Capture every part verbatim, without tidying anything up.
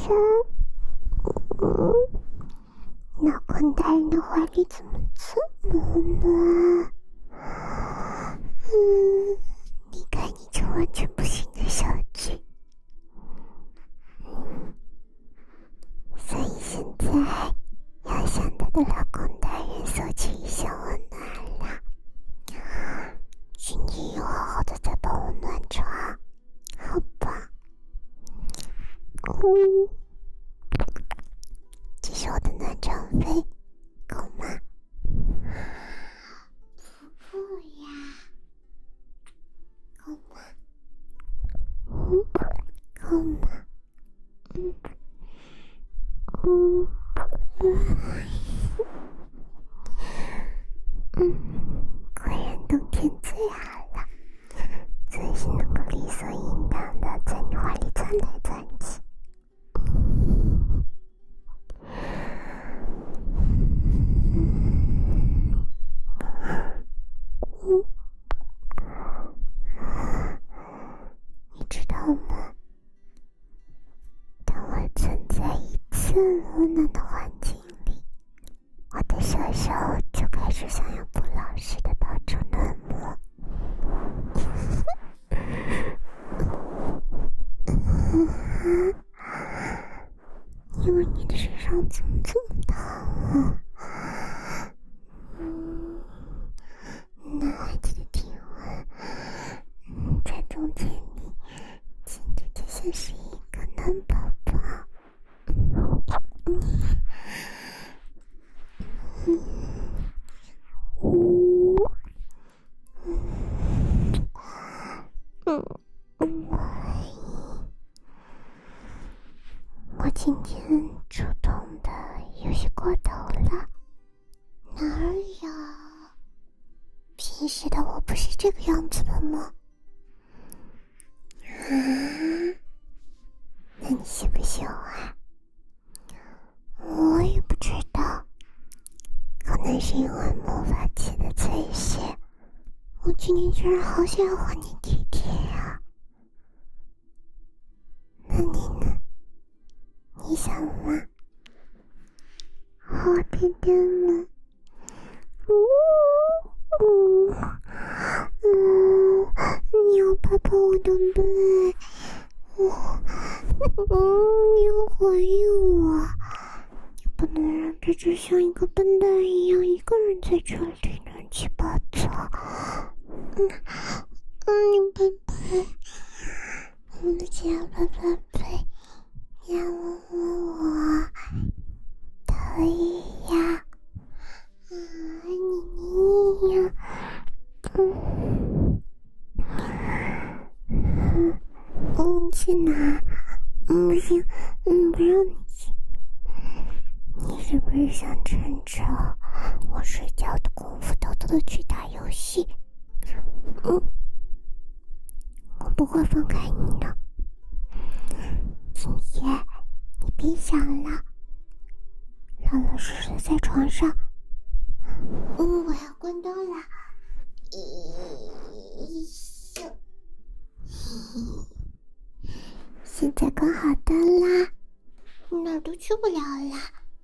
神，嗯，老公大人的怀里怎么这么暖？嗯，你看你这完全不行的小鸡。嗯，所以现在要向他的老公大人索取一些温暖了。请你又好好的再帮我暖床，好吧？嗯，这是我的暖床费，够吗？不够呀，够吗？嗯，够吗？嗯嗯嗯嗯，果然冬天最好了，总是能够理所应当的在你怀里钻来钻去。嗯，你知道吗？当我存在一次温暖的环境里，我的小手就开始想要不老实的到处暖摸。因为你的身上怎么这么烫啊？嗯，男孩子的体温，嗯，在中间里简直就像是一个暖宝宝。嗯嗯嗯嗯，我今天主动的有些过头了。哪儿有？平时的我不是这个样子的吗？啊，那你喜不喜欢？我也不知道，可能是因为魔法器的催血，我今天居然好想要和你体贴啊！那你呢？你想吗？好点点吗？嗯嗯嗯，你要拍拍我的背，我嗯，你要回应我，你不能让这只像一个笨蛋一样一个人在这里乱七八糟。嗯嗯，你拍拍，我们只要拍拍背，要摸摸我，可以呀。啊，你你呀，嗯嗯嗯，去哪？嗯，不行，嗯，不让你去。你是不是想趁着我睡觉的功夫偷偷的去打游戏？嗯，我不会放开你的。今天你别想了，老老实实在床上。嗯，我要关灯了。一咻，现在关好灯啦，哪儿都去不了了。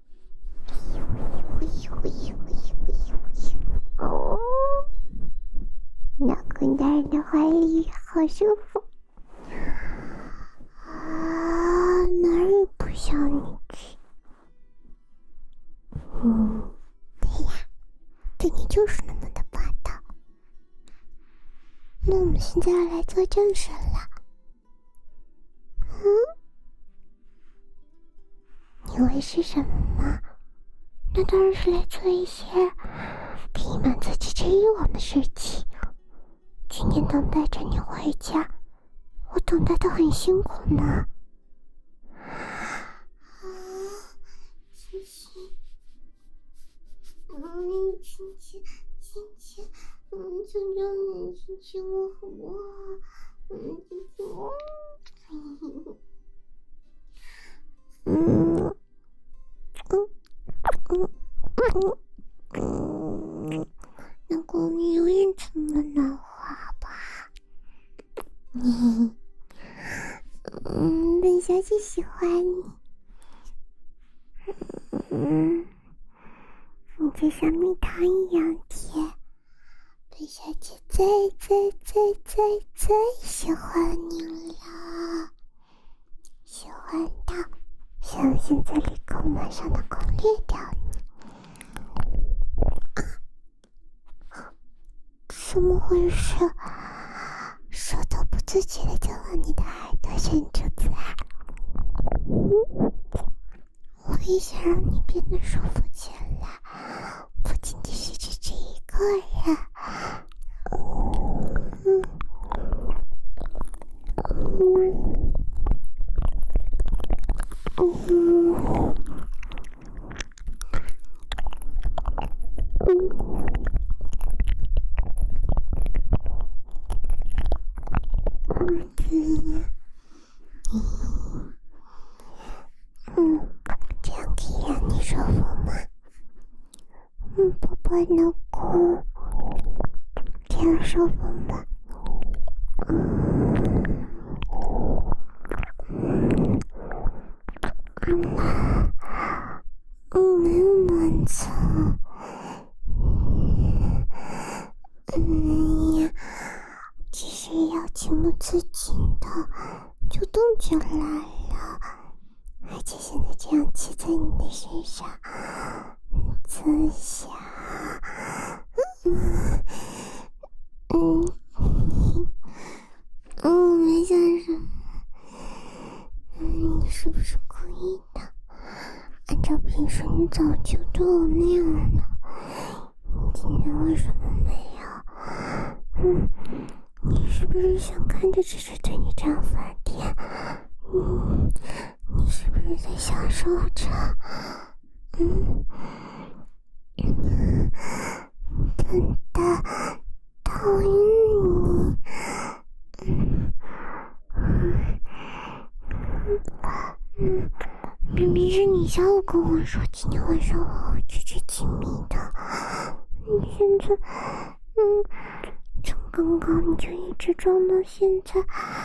哦，老公大人的怀里好舒服啊，哪儿也不想你去。嗯，对呀，对你就是那么的霸道。那我们现在要来做正事了。嗯，你以为是什么吗？那当然是来做一些可以满足鸡鸡欲望的事情。今天等待着你回家，我等待的很辛苦呢。啊，亲亲，嗯，亲亲，亲亲，嗯，求求你亲亲我好不好？嗯，亲亲我。嗯嗯嗯嗯嗯，老公，你永远这么暖和，好不好？嗯，嗯，本小姐喜欢你， 嗯，你就像蜜糖一样甜，本小姐最最最最最喜欢你了，喜欢到想现在立刻马上的攻略掉你。怎么回事？手都不自觉的就往你的耳朵伸出来。我也想让你变得舒服起来，不仅仅是只这一个人。嗯嗯嗯嗯，这样可以让你舒服吗？嗯，宝宝老公，这样舒服吗？嗯，嗯，没有满足。嗯呀，其实要情不自禁的就动起来了，而且现在这样骑在你的身上，自下，嗯嗯嗯，没想什么，嗯，你是不是故意的？按照平时你早就对我那样了，你今天为什么没有？嗯，你是不是想看着只是对你这样发癫？嗯，你是不是在享受着？嗯，真的讨厌你。嗯嗯嗯，明明是你下午跟我说今天晚上我会拒绝亲密的，你现在，嗯，从刚刚你就一直装到现在，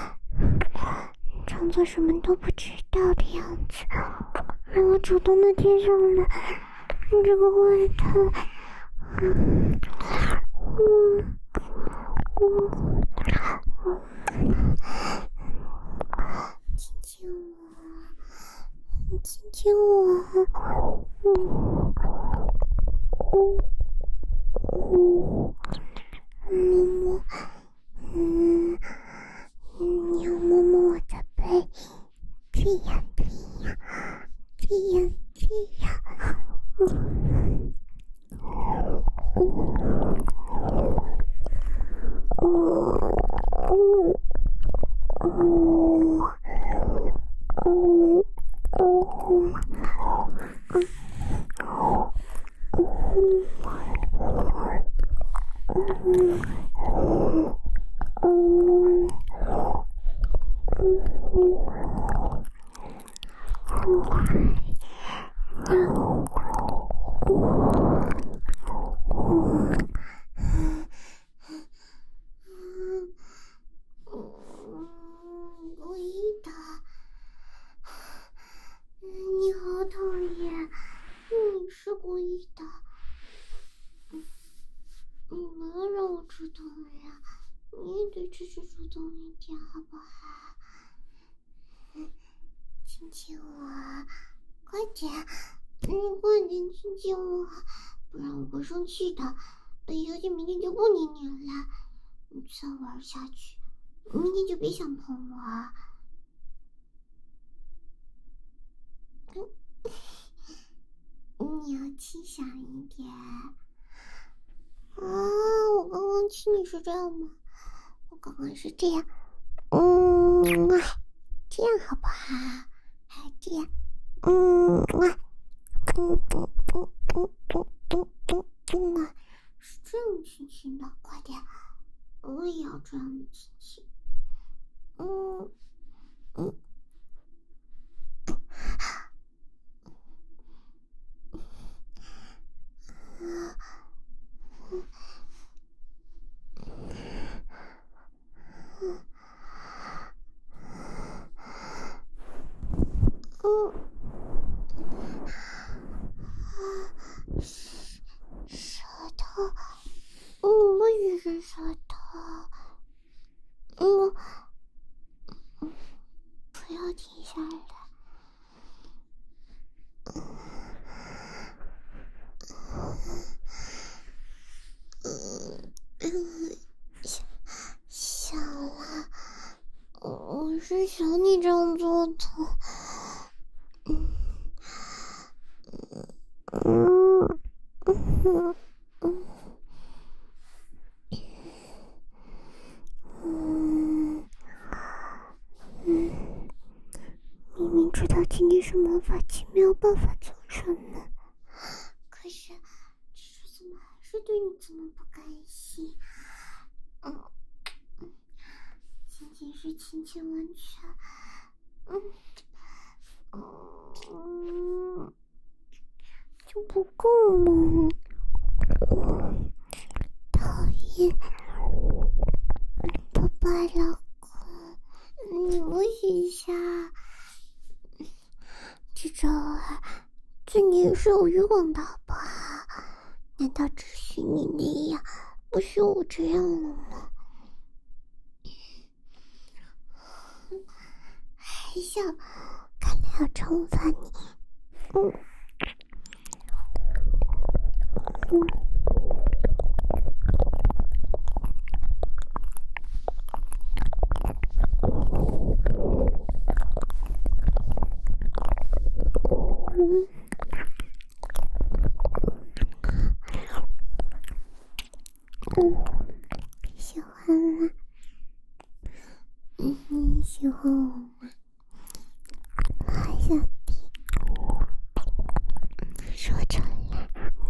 装作什么都不知道的样子，让我主动的贴上来，你这个坏蛋，嗯嗯嗯嗯，亲亲我，亲亲我，嗯嗯嗯，摸摸，嗯嗯，你要摸摸我的背，这样这样这样这样，嗯嗯嗯嗯嗯嗯故意的，你好讨厌，你是故意的，你没有让我主动呀，你也得支持主动一点好不好？亲亲我，快点，你快点亲亲我，不然我会生气的。本小姐明天就不理你了，你再玩下去，明天就别想碰我啊！你要轻响一点啊！我刚刚亲你是这样吗？我刚刚是这样，嗯，这样好不好？还这样，嗯啊，嗯嗯嗯嗯嗯嗯嗯嗯啊，是这样亲亲的，快点，我也要这样的亲亲，嗯嗯。嗯说，不要停下来。嗯嗯，想想了，我是想你这样做的。嗯嗯嗯嗯嗯嗯，明明知道今天是魔法期，没有办法做什么，可是只是怎么还是对你这么不甘心？嗯，仅仅是亲亲完全，嗯嗯，就不够吗？嗯，讨厌，宝宝老公，你摸一下。至少啊，对你也是有欲望的好不好？难道只许你那样，不许我这样了吗？还想，看来要惩罚你。嗯嗯。嗯，嗯，喜欢吗？嗯，你喜欢我吗？我还想听，说出来。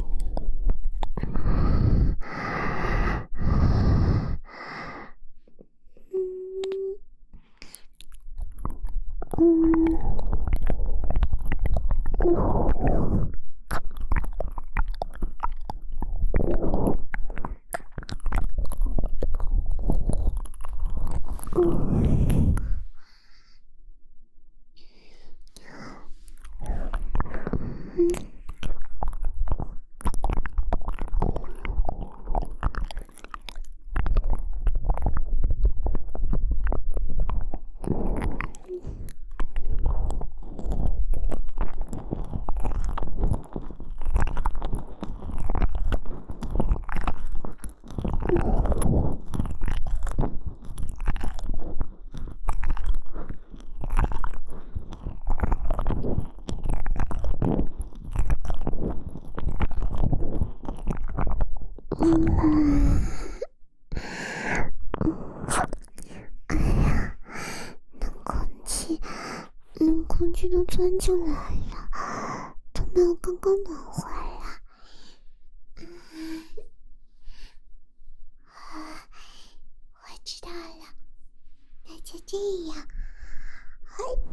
嗯嗯嗯。嗯，哎呀，冷空气，冷空气都钻进来了，都没有刚刚暖和了。我知道了，那就这样。哎